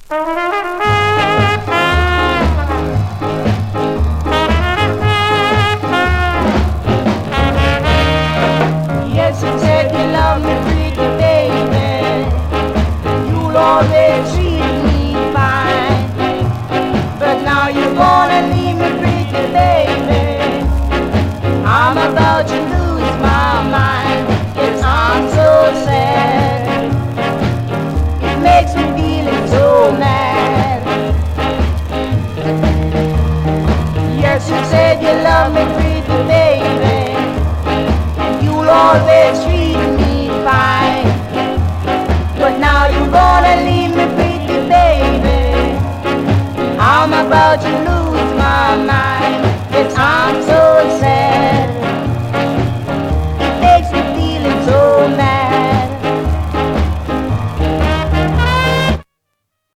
Yes, you said you love me, pretty baby. You'll always treat me fine. But now you're gonna leave me, pretty baby. I'm about to lose my mind. Yes, I'm so sad. It makes me feeling so mad. Yes, you said you love me, pretty baby. You'll always treat me fine.